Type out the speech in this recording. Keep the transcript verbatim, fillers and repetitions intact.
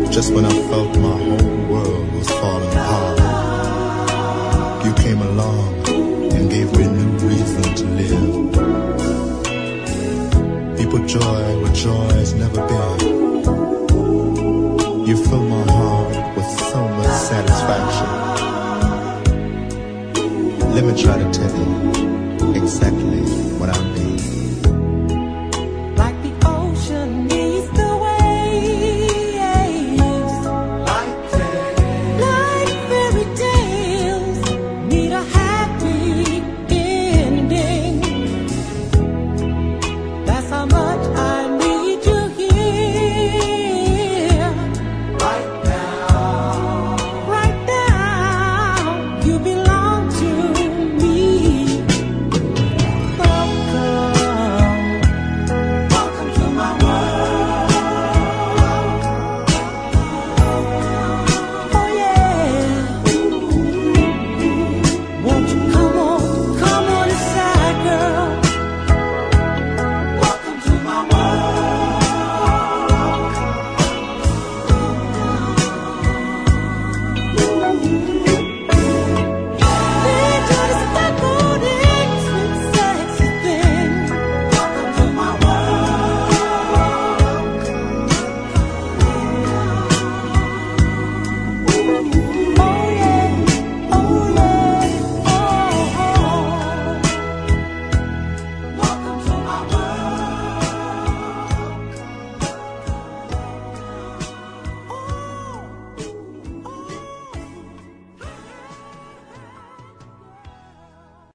Just when I felt my whole world was falling apart, you came along and gave me a new reason to live. You put joy where joy has never been. You fill my heart with so much satisfaction. Let me try to tell you exactly what I mean.